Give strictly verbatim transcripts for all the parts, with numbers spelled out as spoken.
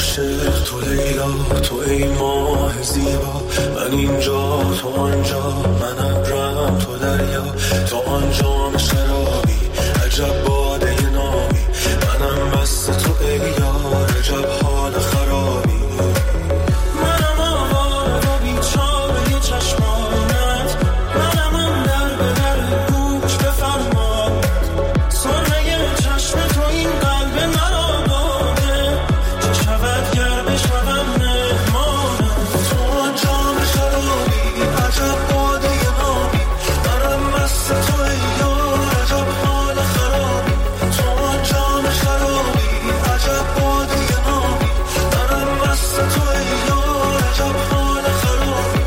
عاشق تو لیلا، تو ای ماه زیبا، من اینجا تو آنجا، من ابرم تو دریا، تو آنجا شرابی، عجب باده نابی، منم مست تو ای یار، عجب حال خرابی. منم آواره و بیچاره چشمانت، منم اون در به در گوش بفرماد، سرمه چشم تو این قلب مرا باده، چه شود گر بشوم مهمانم. تو آنجا شرابی، عجب باده نابی، منم مست تو ای یار، عجب حال خرابی. تو آنجا شرابی، عجب باده نابی، منم مست تو ای یار، عجب حال خرابی.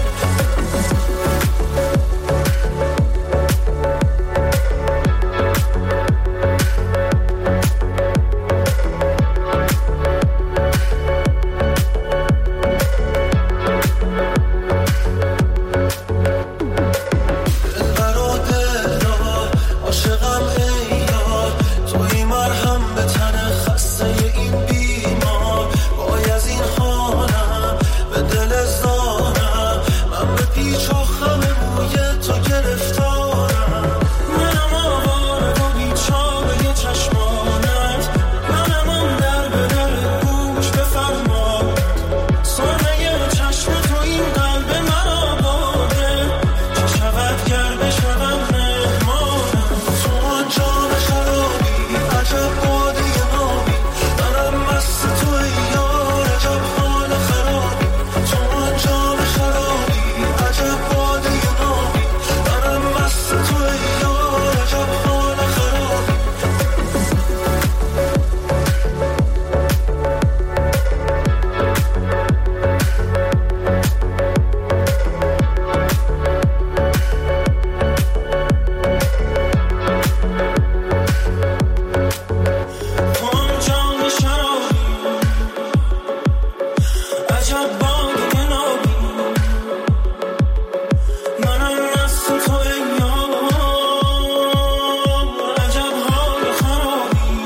دلبر و دلدار، عاشقم ای یار، توی مرهم به تن خسته این بیمار. وای از این حالم به دل زارم، من به پیچ و خم موی تو گرفتارم. منم آواره و بیچاره چشمانت، منم اون در به در گوش بفرماد، سرمه چشم تو این قلب مرا باده، چه شود گر بشوم مهمانم. تو آنجا شرابی، عجب باده نابی، منم مست تو ای یار، عجب حال خرابی. تو آنجا شرابی، عجب باده نابی، منم مست تو ای یار، عجب حال خرابی. تو آنجا شرابی، عجب باده نابی، منم مست تو ای یار، عجب حال خرابی.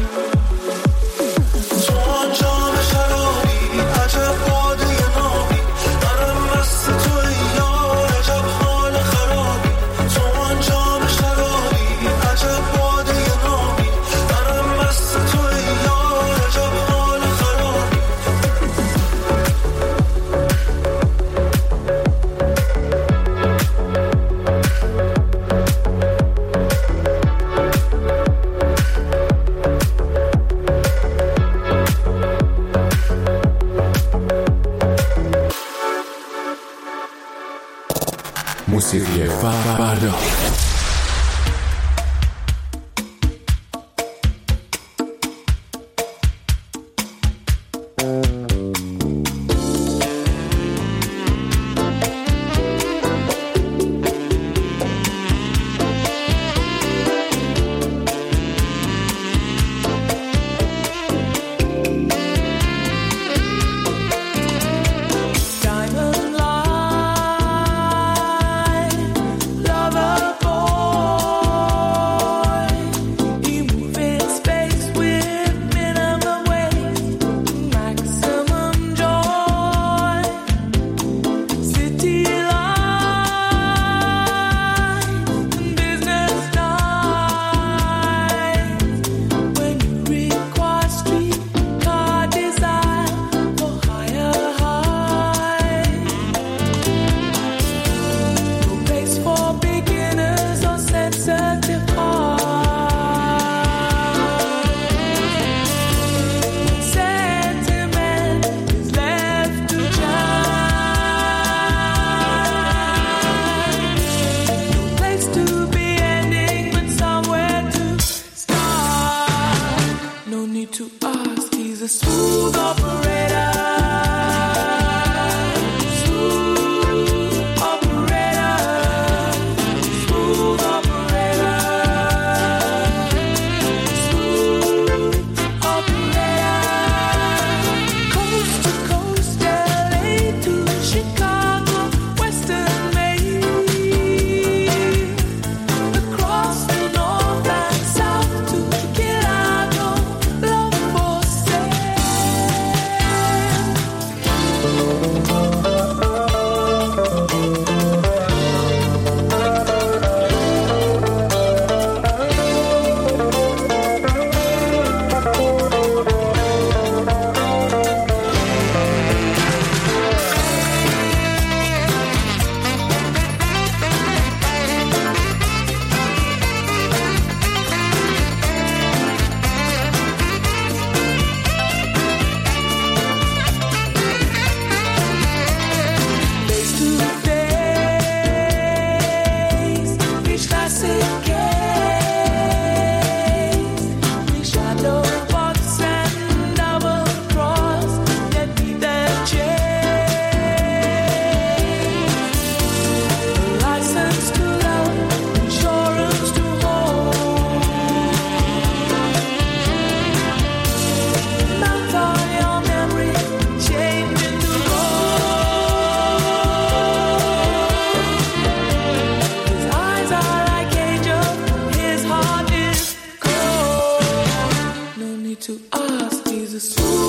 تو آنجا شرابی، عجب باده نابی، منم مست تو ای یار، عجب حال خرابی. تو آنجا شرابی، عجب باده نابی، منم مست تو ای یار، عجب حال خرابی. موسیقی فردا. Diamond line, lover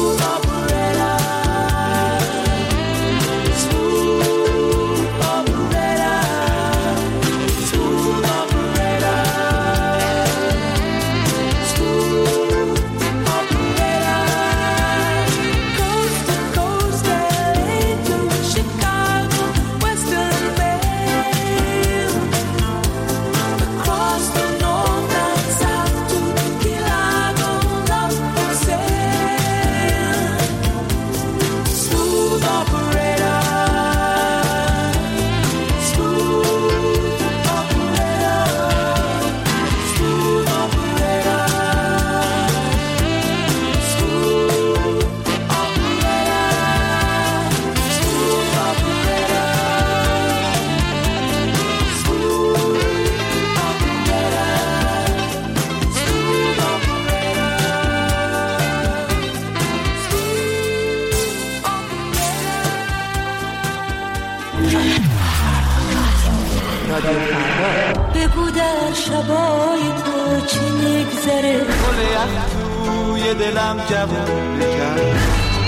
بگو در شبای تو چی میگذره، گل یخ توی دلم جوون کرد.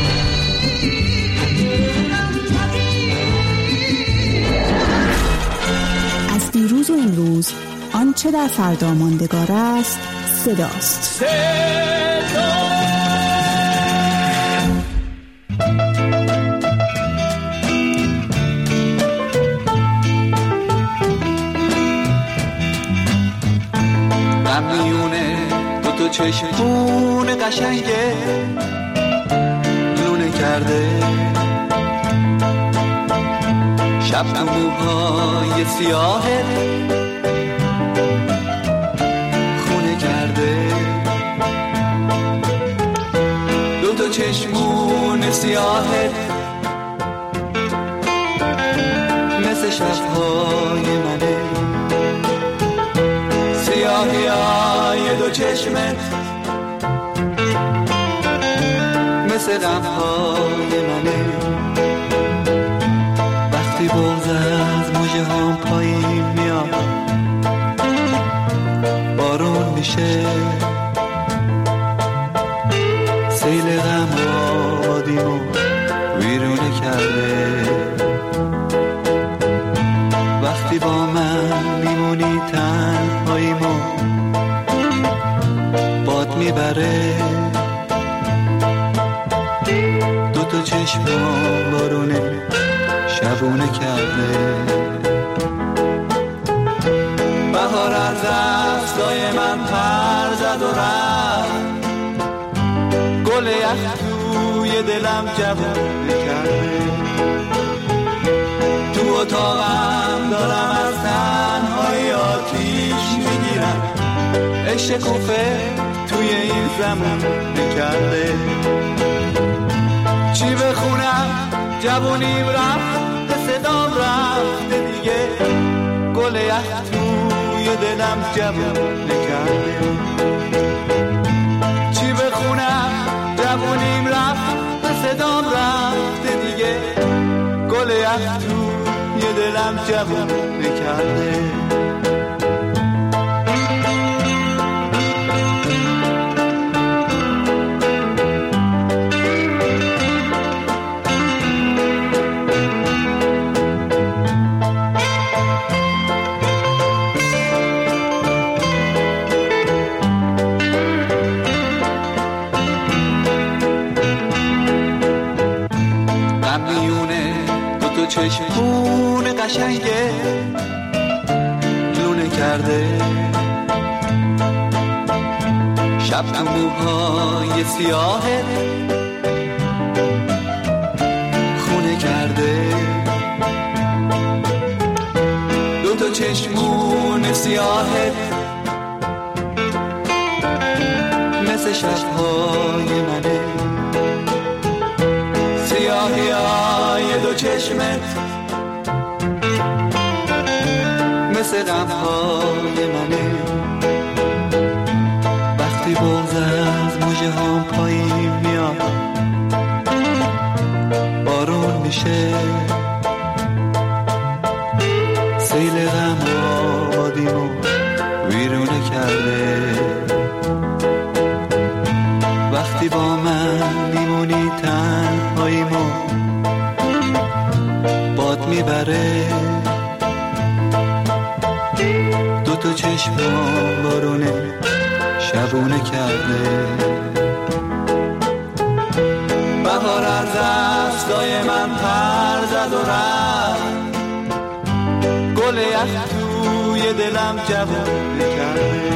از دیروز و امروز آنچه در فردا ماندگار است صداست. صدا میونه دو تا چشمون قشنگه لونه کرده، شب تو موهای سیاهه خونه کرده. دو تا چشمون سیاهه مثل شبهای منه، سیاهی های دو چشمت مثل غمهای منه. وقتی بغض از موجه هم پایین میاد بارون میشه، سیل غم آبادیمو ویرونه کرده. وقتی با من میمونی تنهاییمو باد میبره، دو تا چشمم بارونه شبونه کرده. بهار از دستای من پر زد و رفت، گل یخ توی دلم جوونه کرده. تو اتاقم دارم از تنهایی آتیش میگیرم، عشق کوفه توی این زمان نکرده. چی بخونم جوونیم رفت، به صدام رفته دیگه، گل یخ توی دلم جوون نکرده. چی بخونم جوونیم رفت، به صدام رفته دیگه، گل یخ توی دلم جوون نکرده. چشمون قشنگه لونه کرده، شب تو موهای سیاهه خونه کرده. دو تا چشمون سیاهه مثل شبهای منه، سیاهی های دو چشمت مثل غمهای منه. وقتی بغض از موجه هم پایین میاد بارون میشه، سیل غم آبادیمو ویرونه کرده. وقتی با من میمونی تنهاییمو باد میبره، دو تا چشمام بارونه شبونه کرده. بهار از دستای من پر زد و رفت، گل یخ توی دلم جوونه کرده.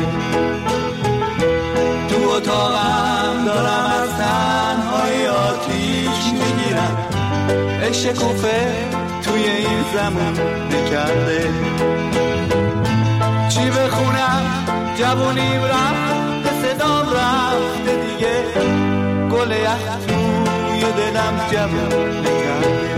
تو اتاقم دارم از تنهای آتیش میگیرم، عشق کوفه توی این زمان نکرده. چی بخونم جوونیم رفت، به صدام رفته دیگه، گل یخ توی دلم جوون نکرده.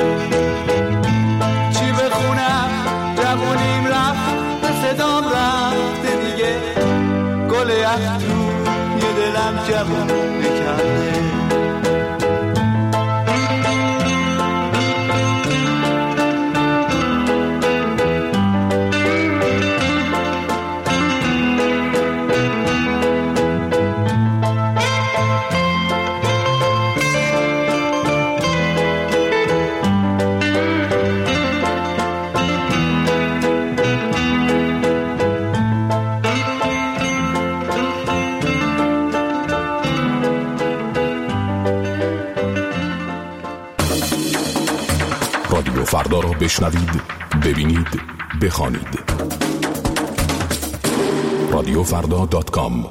چی بخونم جوونیم رفت، به صدام رفته دیگه، گل یخ توی دلم جوون نکرده. رادیو فردا را بشنوید، ببینید، بخوانید. رادیو فردا دات کام.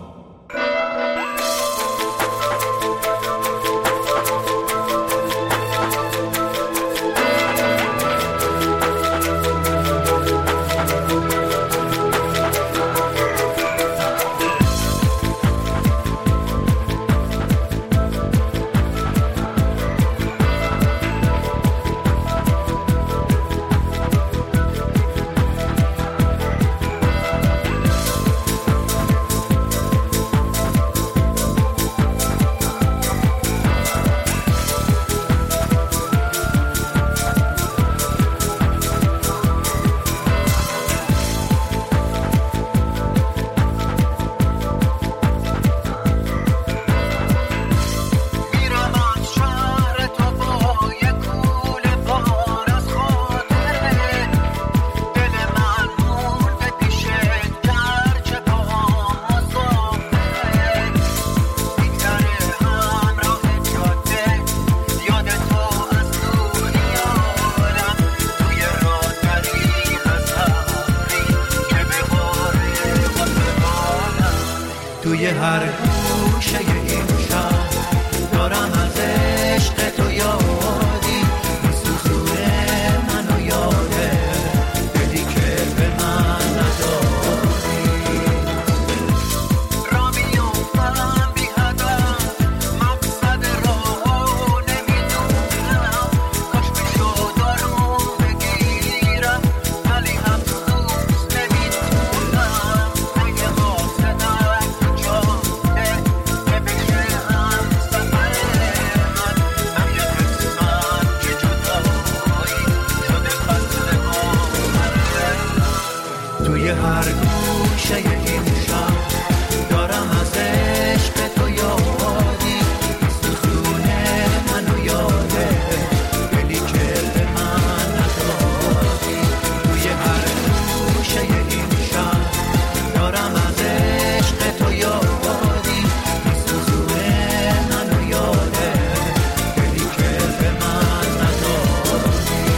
توی هر گوشه این شهر دارم از عشق تو یادی، میسوزونه منو یاده دلی که به من نداری. را میافتم بی هدف، مقصد راهو نمیدونم، کاش بشد آروم بگیرم ولی افسوس نمیتونم. اگه قاصدم توی هر گوشه این شهر دارم از عشق تو یادی، سوزونه منو یاده دلی که به من نداری. توی هر گوشه این شهر دارم از عشق تو یادی، سوزونه منو یاده دلی که به من نداری.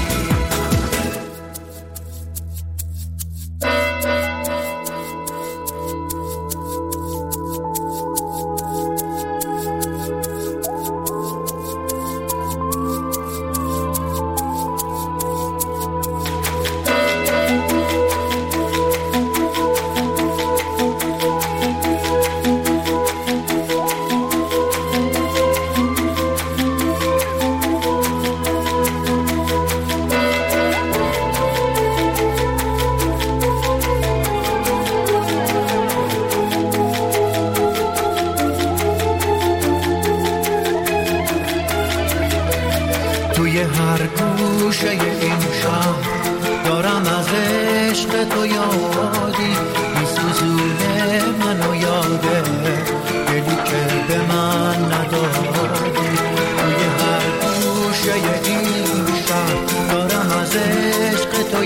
توی هر گوشه این شهر دارم از عشق تو یادی، میسوزونه منو یاده دلی که به من نداری.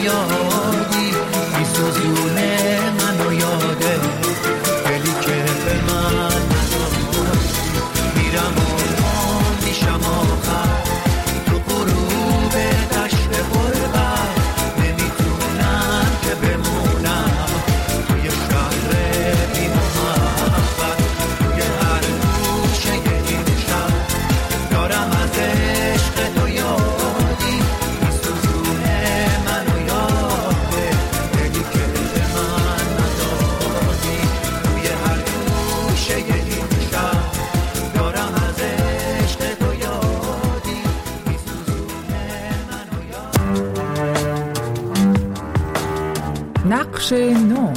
یادی میسوزونه منو یاده دلی که به من نداری میرم و میشم آخر تو غروب دشت غربت نمیتونم که بمونم توی شهر بی محبت توی هر گوشه این شب دارم از عشق تو یادی میسوزونه منو یاده دلی که به من ندادی توی هر گوشه این شب دارم از عشق تو یادی میسوزونه منو یاده. نقش نو.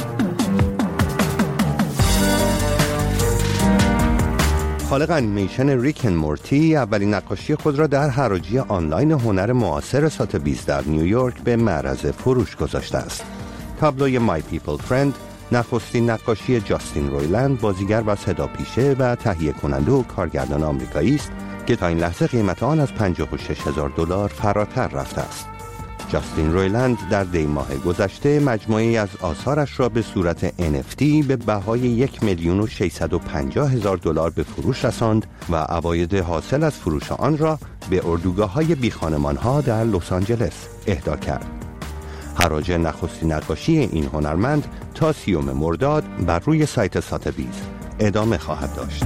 خالق انیمیشن ریکن مورتی اولین نقاشی خود را در حراجی آنلاین هنر معاصر ساتبیز در نیویورک به معرض فروش گذاشته است. تابلوی My People Friend نخستین نقاشی جاستین رویلند، بازیگر و صداپیشه و تهیه کننده و کارگردان آمریکایی است که تا این لحظه قیمت آن از پنجاه و شش هزار دلار فراتر رفته است. جاستین رویلند در دی ماه گذشته مجموعه‌ای از آثارش را به صورت ان اف تی به بهای یک میلیون و ششصد و پنجاه هزار دلار به فروش رساند و عواید حاصل از فروش آن را به اردوگاه‌های بیخانمان‌ها در لس آنجلس اهدا کرد. حراج نخستین نقاشی این هنرمند تا سیوم مرداد بر روی سایت ساتبیز ادامه خواهد داشت.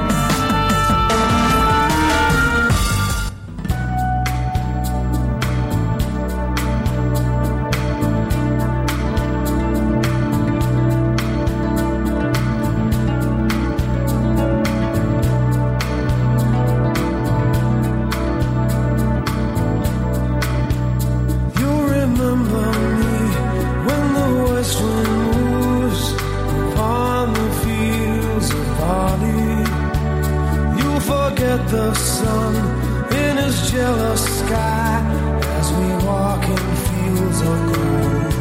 The sun in his jealous sky as we walk in fields of gold.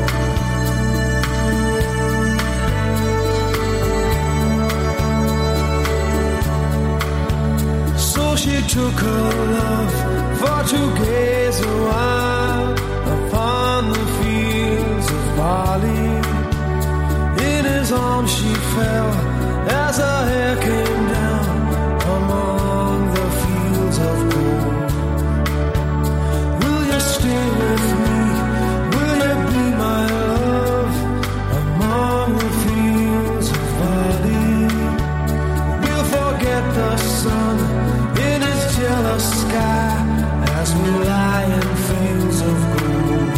So she took her love for to gaze a while upon the fields of barley. In his arms she fell as her hair came down among the fields of gold. Will you stay with me? Will you be my love among the fields of barley? We'll forget the sun in his jealous sky as we lie in fields of gold.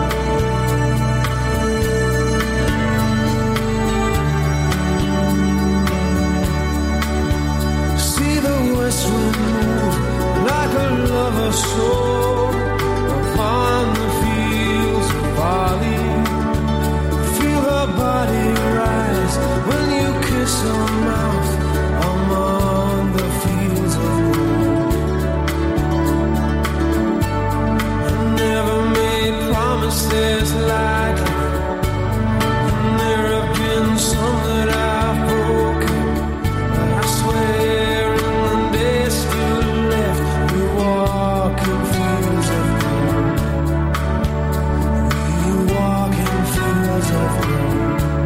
West wind move like a lover's soul upon the fields of barley. Feel her body rise when you kiss her mouth among the fields of gold. I never made promises lightly, and there have been some that I've broken, but I swear walk in fields of gold. We walk in fields of gold.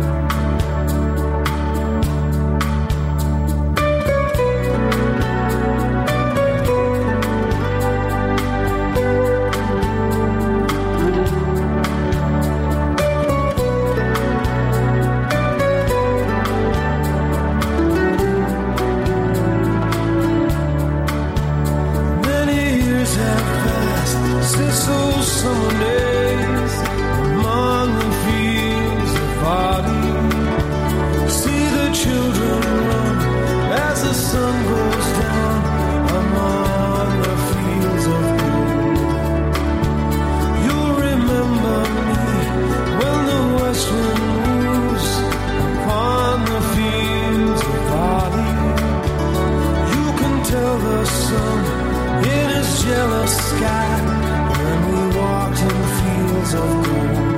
Since those summer days among the fields of barley, see the children run as the sun goes down among the fields of gold. You'll remember me when the west wind moves upon the fields of barley. You can tell the sun in his jealous sky when we walked in fields of gold.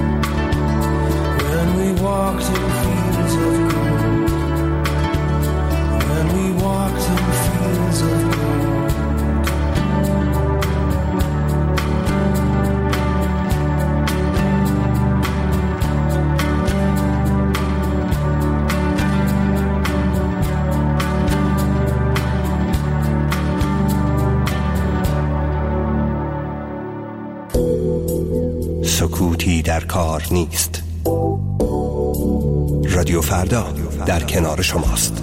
When we walked in fields of gold. When we walked in fields of gold. در کار نیست. رادیو فردا در کنار شماست.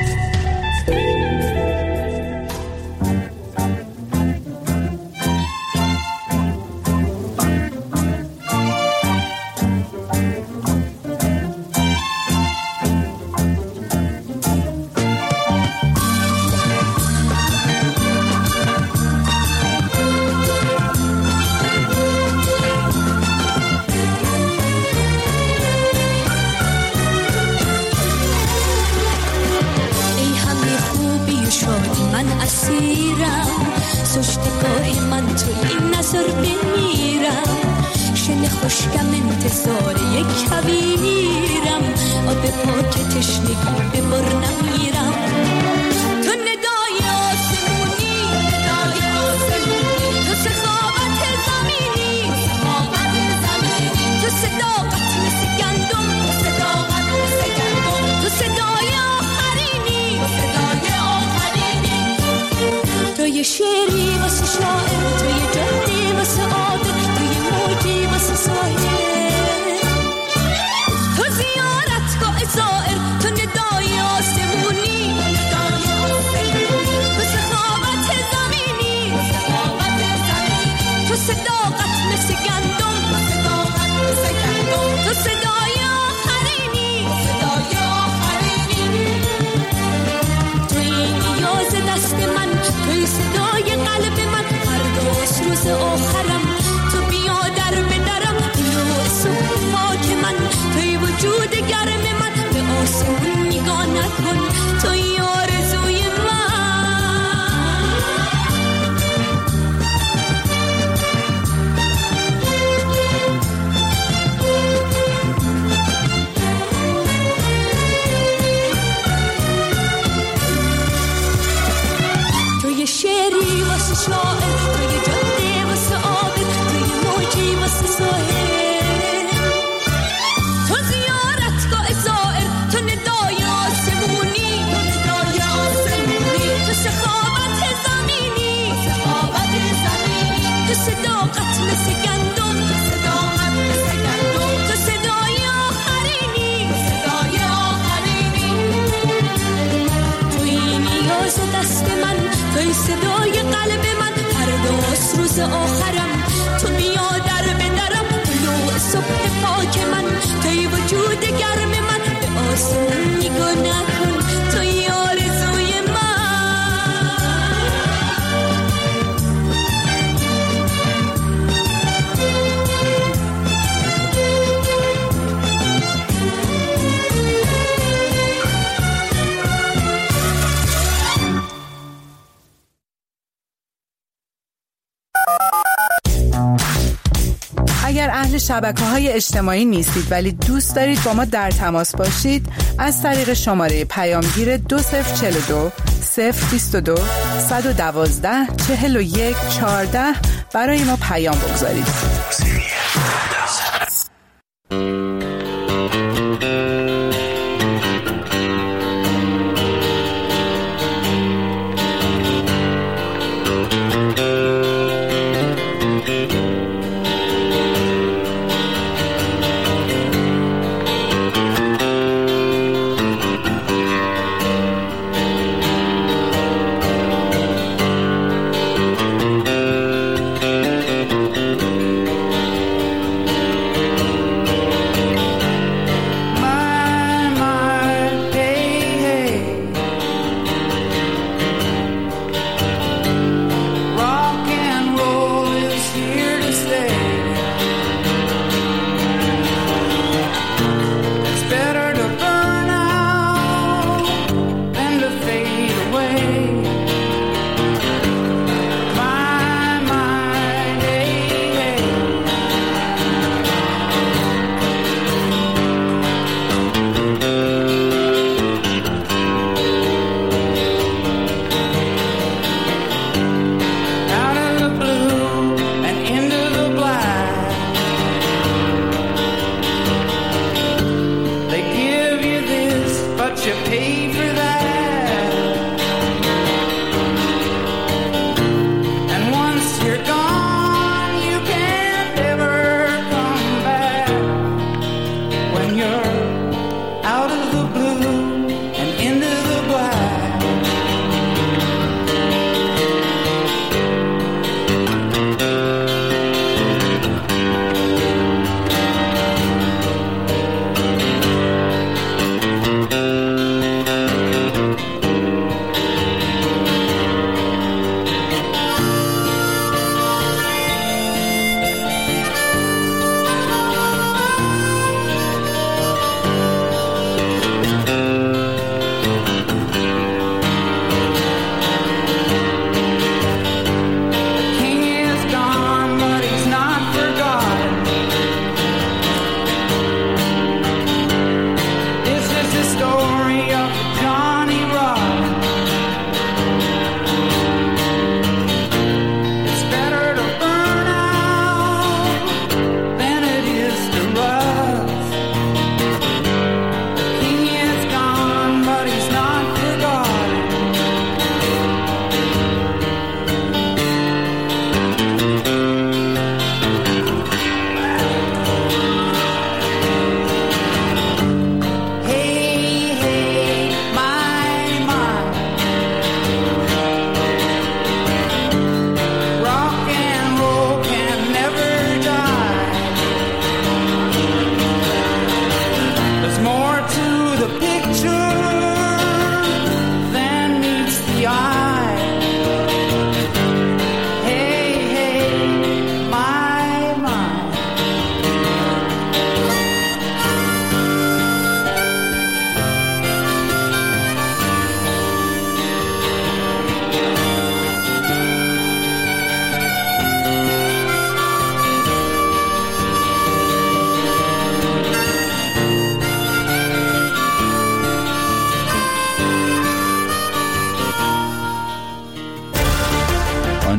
شبکه‌های اجتماعی نیستید ولی دوست دارید با ما در تماس باشید، از طریق شماره پیامگیر دو صفر چهل و دو صفر بیست و دو صد و دوازده چهل و یک چهارده برای ما پیام بگذارید.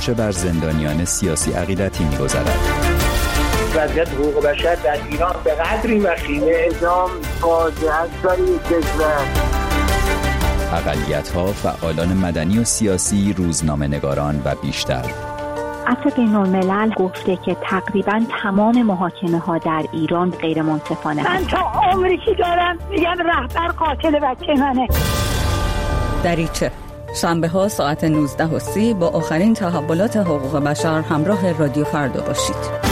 آنچه بر زندانیان سیاسی عقیدتی می‌گذرد. وضعیت حقوق بشر در ایران به قدری وخیمه، اعدام فاجعه است برای کشور. اقلیت‌ها، فعالان مدنی و سیاسی، روزنامه‌نگاران و بیشتر. عفو بین‌الملل گفته که تقریباً تمام محاکمه‌ها در ایران غیر منصفانه. من تا عمری که دارم میگم رهبر قاتل بچه منه. دریچه شنبه ها ساعت نوزده و سی با آخرین تحولات حقوق بشر همراه رادیو فردا باشید.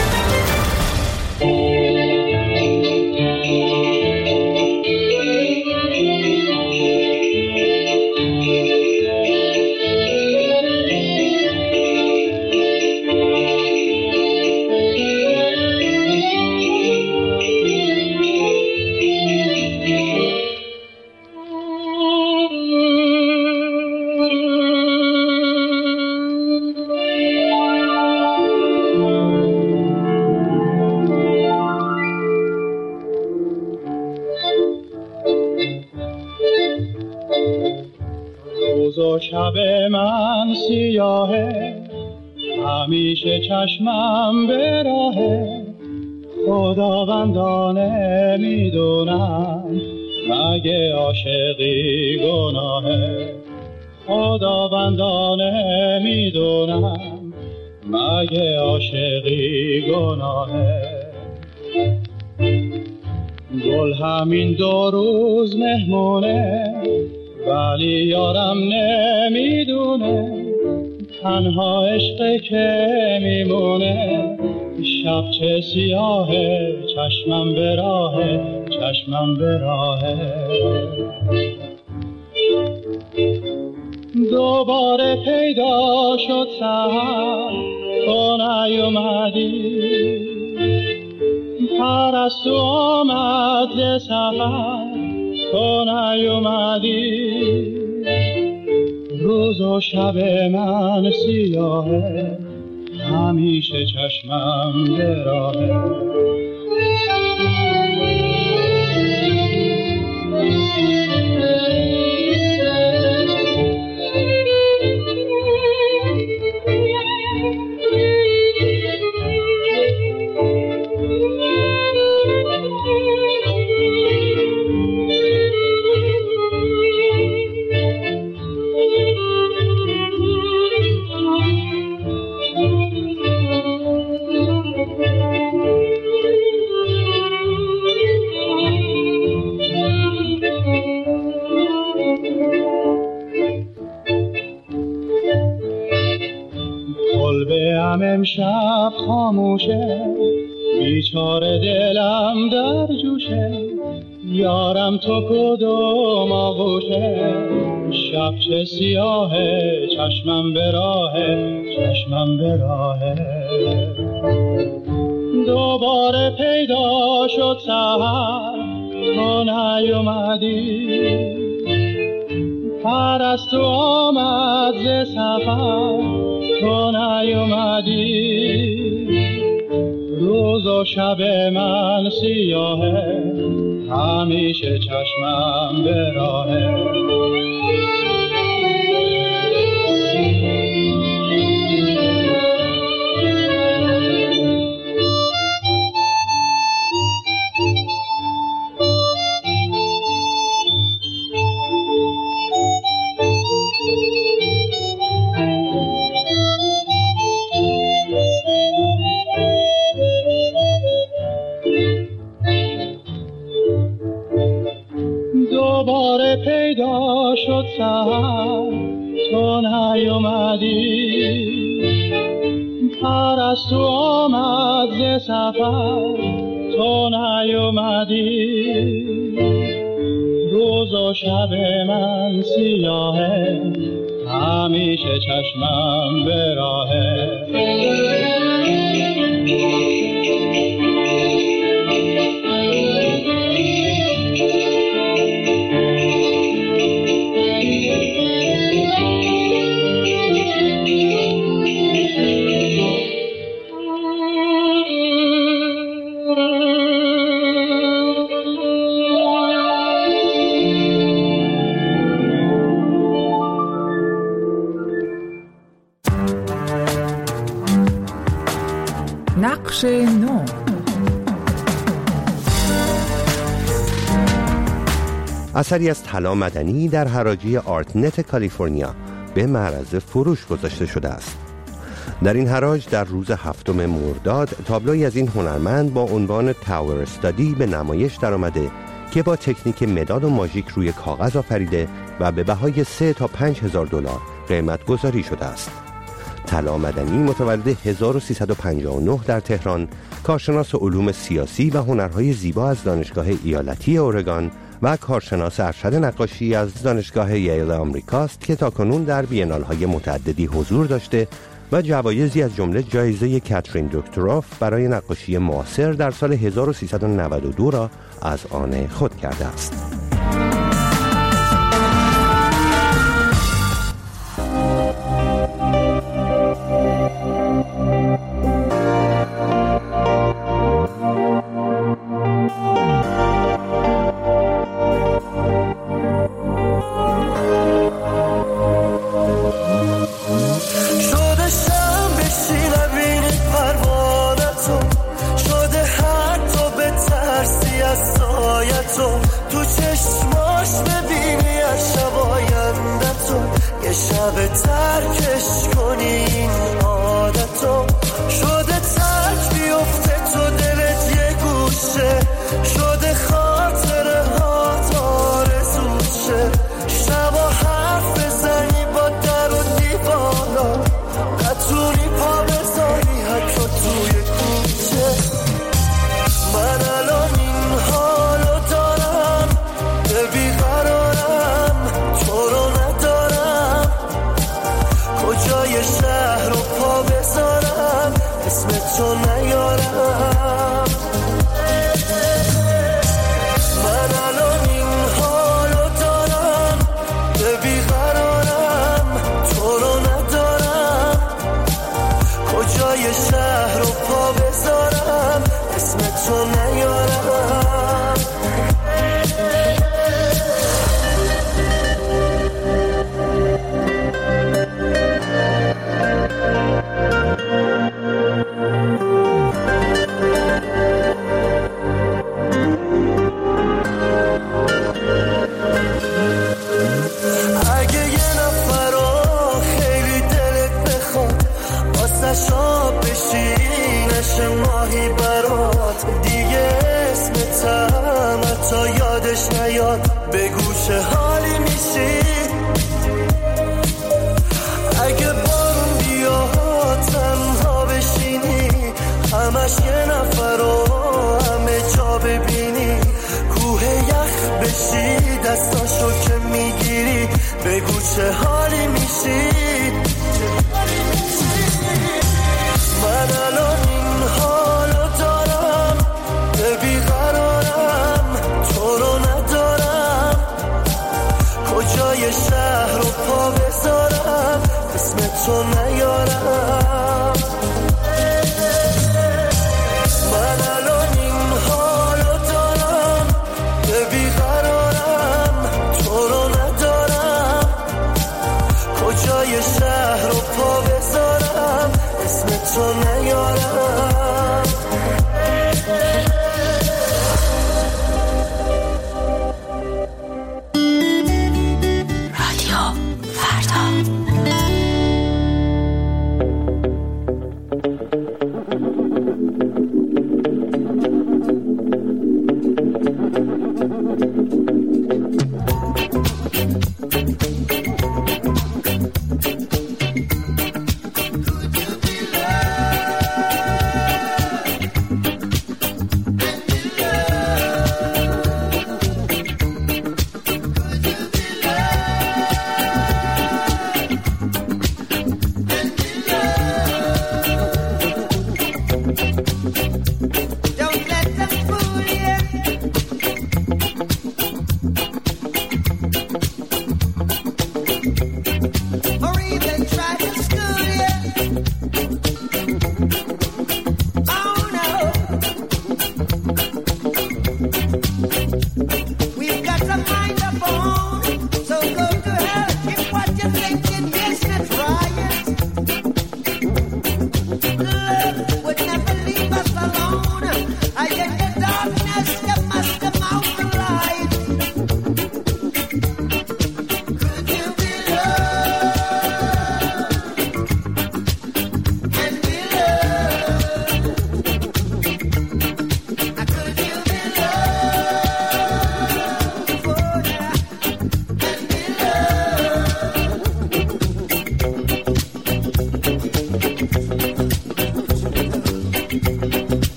شب من سیاهه، همیشه چشمم به راهه، خداوندانه میدونم مگه عاشقی گناهه، خداوندانه میدونم مگه عاشقی گناهه. گل همین دو روز مهمونه، ولی یارم نمیدونه تنها عشق که میمونه. شب چه سیاهه، چشمم به راهه، چشمم به راهه. دوباره پیدا شد سحر، تو نیومدی، پرستو آمد ز سفر، تو نیومدی. روز و شب من سیاهه، همیشه چشمم به راهه. امشب خاموشه، بیچاره دلم در جوشه، یارم تو کدوم آغوشه. شب چه سیاهه، چشمم به راهه، چشمم به راهه. دوباره پیدا شد سحر، تو نیومدی، پرستو آمد ز سفر، تو نیومدی. روز و شب من سیاهه، همیشه چشمم به راهه. دوباره پیدا شد سحر، تو نیومدی، پرستو آمد ز سفر، تو نیومدی. روز و شب من سیاهه، همیشه چشمم به راهه. نقش نو. اثری از طلا مدنی در حراجی آرتنت کالیفرنیا به معرض فروش گذاشته شده است. در این حراج در روز هفتم مرداد تابلوی از این هنرمند با عنوان تاور استادی به نمایش درآمده که با تکنیک مداد و ماژیک روی کاغذ آفریده و به بهای سه تا پنج هزار دلار قیمت گذاری شده است. طلا مدنی متولد هزار و سیصد و پنجاه و نه در تهران، کارشناس علوم سیاسی و هنرهای زیبا از دانشگاه ایالتی اورگان و کارشناس ارشد نقاشی از دانشگاه ییل آمریکاست که تاکنون در بینالهای متعددی حضور داشته و جوایزی از جمله جایزه کاترین دکتروف برای نقاشی معاصر در سال هزار و سیصد و نود و دو را از آن خود کرده است.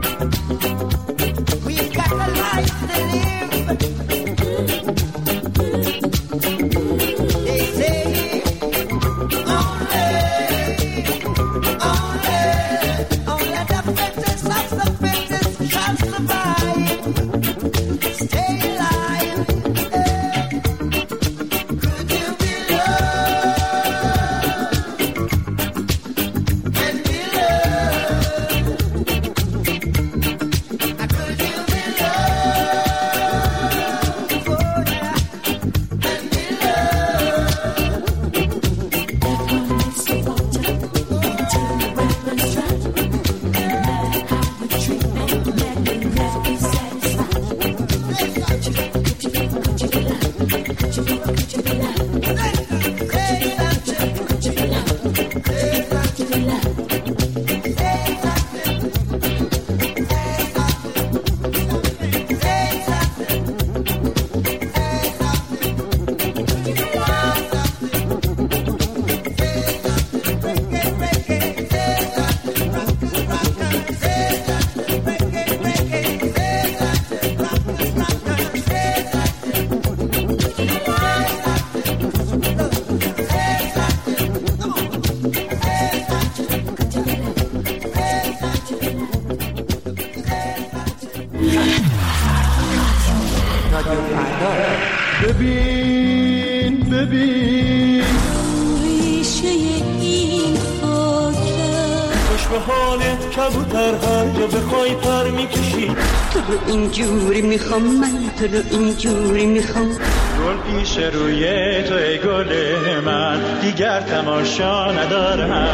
ببین ببین ریشه این خاکه خوش به حالت کبوتر هر جا بخوای پر میکشی تو رو اینجوری میخوام من تو رو اینجوری میخوام گل پیش روی تو ای گل من دیگر تماشا ندارم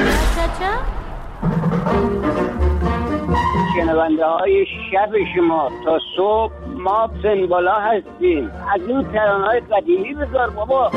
شنونده های شب شما تا صبح ما سنبالا هستیم. از این ترانه های قدیمی بذار بابا.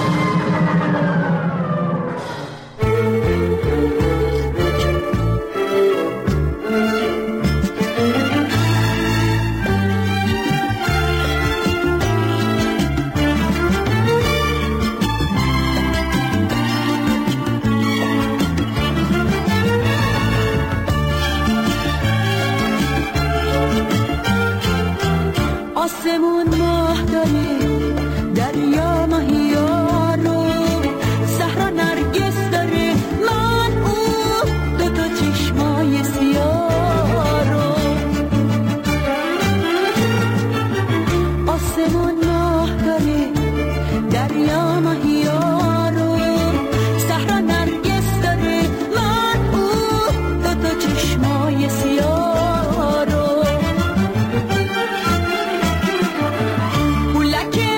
آسمون ماه داره دریا ماهیا رو صحرا نرگس داره من او دو تا چشمای سیاه رو آسمون ماه داره دریا ماهیا رو صحرا نرگس داره من او دو تا چشمای سیاه رو که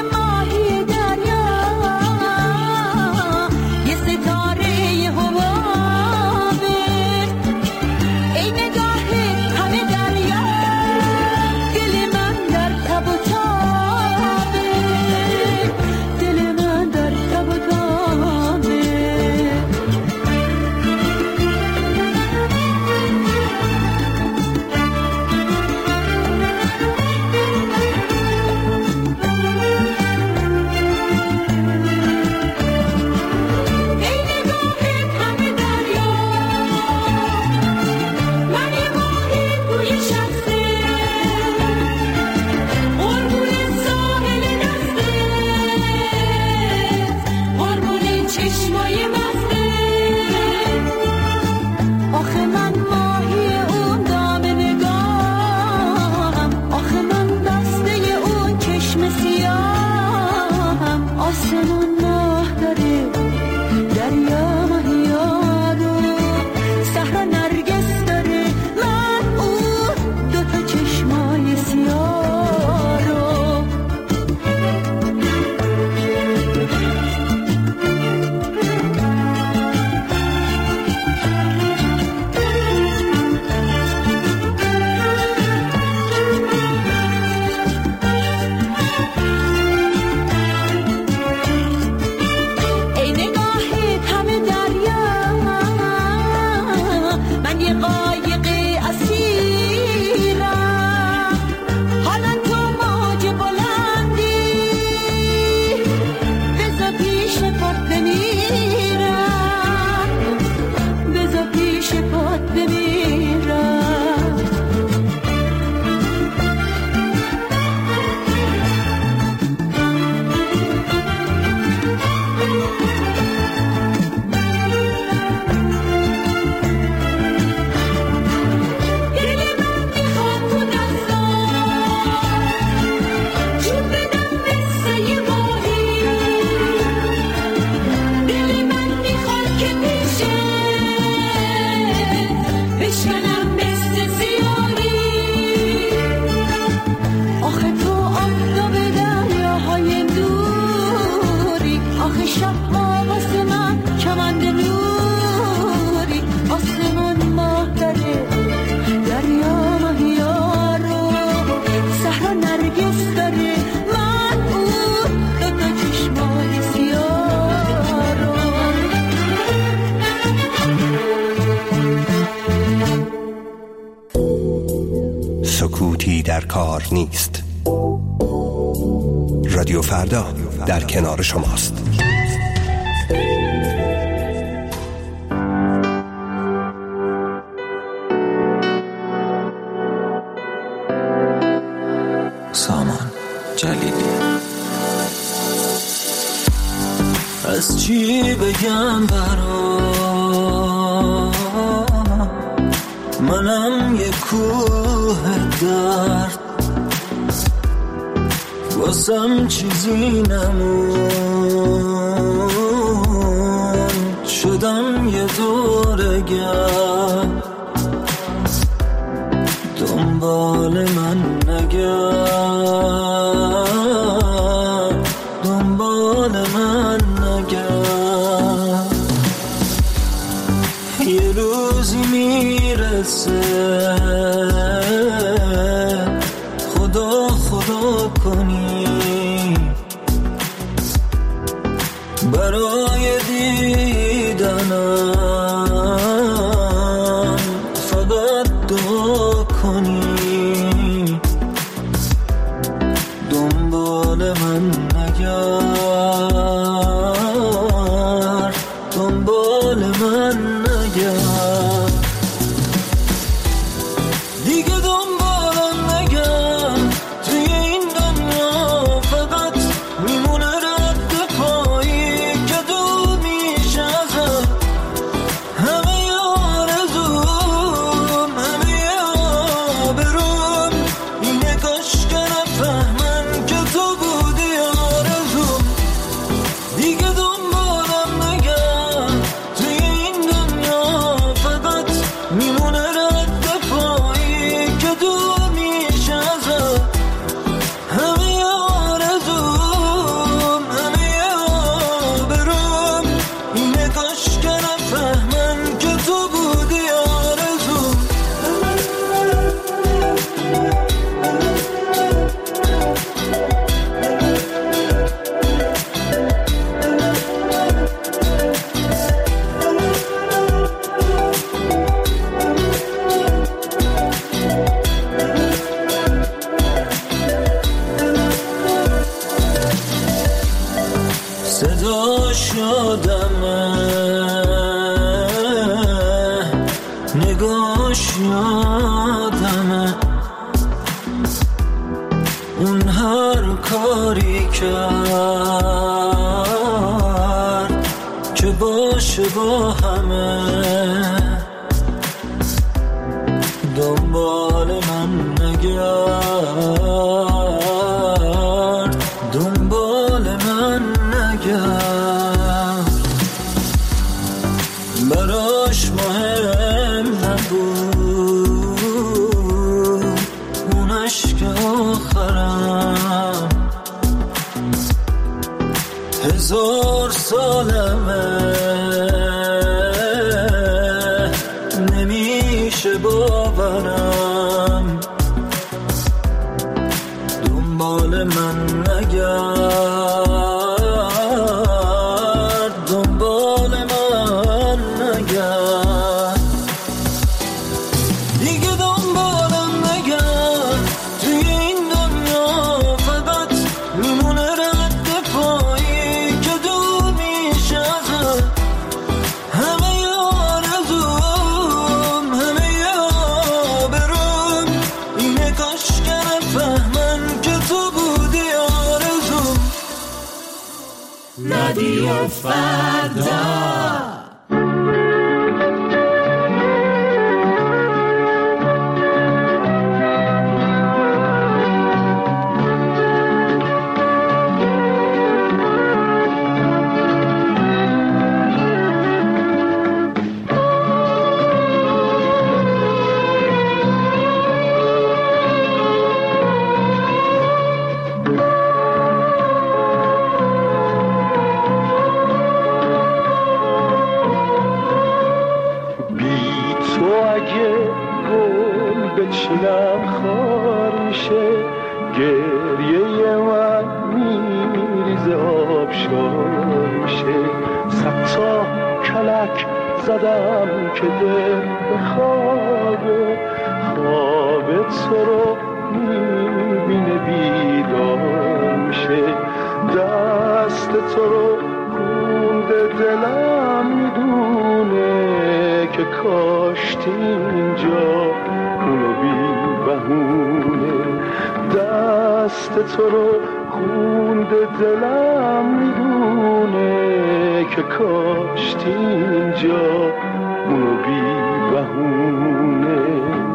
سکوتی در کار نیست. رادیو فردا در کنار شماست. سامان جلیلی. از چی بگم برا منم یه کوه درد، واسم چیزی نمون، شدم یه دوره گرد، دنبال من نگرد، دنبال من نگرد. یه روزی میرسه خدا خدا کنی برای دیدنم، فقط دعا کنی، دنبال من نگرد، دنبال من نگرد. دیگه دنبالم نگرد، توی این دنیا فقط میمونه رد پایی که دور میشه ازم. همه آرزوم، همه آبروم، اینه کاش که نفهمن که تو بودی آرزوم. دیگه دنبالم نگرد، توی این دنیا فقط میمونه رد پایی که دور میشه ازم. همه آرزوم، همه آبروم، اینه کاش که نفهمن که تو بودی آرزوم. صداش یادمه، نگاش یادمه، اون هر کاری کرد که باشه با همه، دنبال من نگرد، دنبال من نگرد. براش مهم نبود اون عشق آخرم، هزار سالمه نمیشه باورم، دنبال من نگرد، دنبال من نگرد. دیگه دنبالم نگرد، توی این دنیا فقط میمونه رد پایی که دور میشه ازم. همه آرزوم، همه آبروم، اینه کاش که نفهمن که تو بودی آرزوم. رادیو فردا. بچینم خار میشه، گریه من میریزه آبشار میشه. صد تا کلک زدم که دل بخوابه، خواب تو رو میبینه بیدار میشه، دست تو رو خونده دلم میدونه که کاشتی اینجا اونو بی بهونه، دست تو رو خونده دلم میدونه که کاشتی اینجا اونو بی بهونه.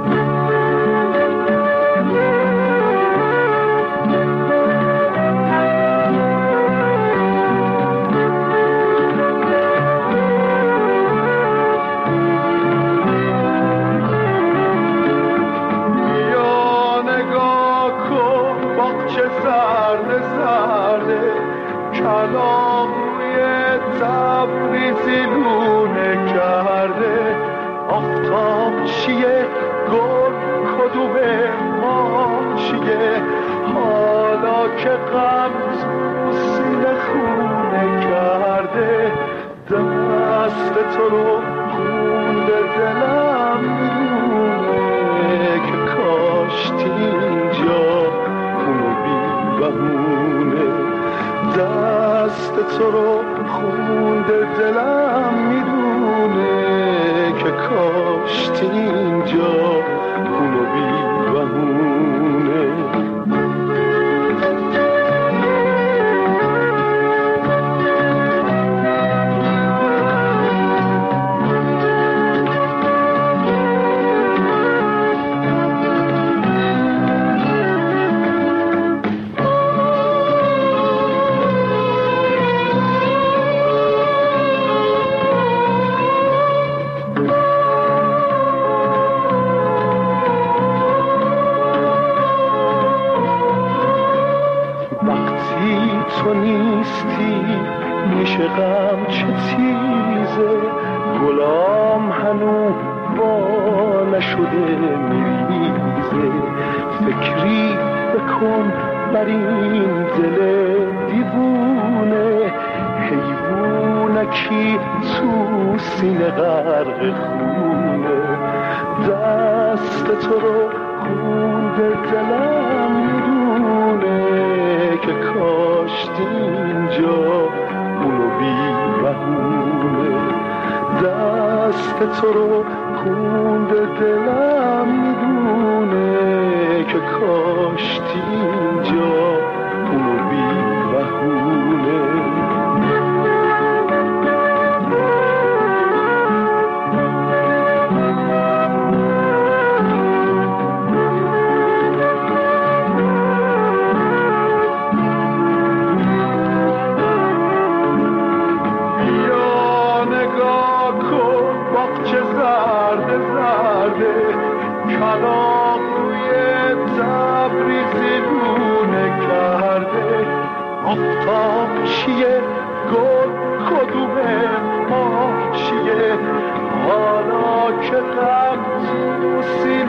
کلام روی تبریزی لونه کرده، آفتاب چیه گل کدومه ما چیه، حالا که غم تو سینه خونه کرده، دست تو رو خونده دلم میدونه که کاشتی اینجا اونو بی بهونه، دست تو رو خونده دلم میدونه که کاشتی اینجا اونو بی بهونه. تو نیستی میشه غم چه تیزه، گلام هنو با نشده میریزه، فکری بکن بر این دل دیوونه، حیوونکی تو سینه غرق خونه، دست تو رو خونده دلم میدونه که کاشتی اینجا اونو بی بهونه، دست تو رو خونده دلم میدونه که کاشتی اینجا اونو بی بهونه. کلام روی تبریزی لونه کرده، آفتاب چیه گل کدومه ما چیه، حالا که غم تو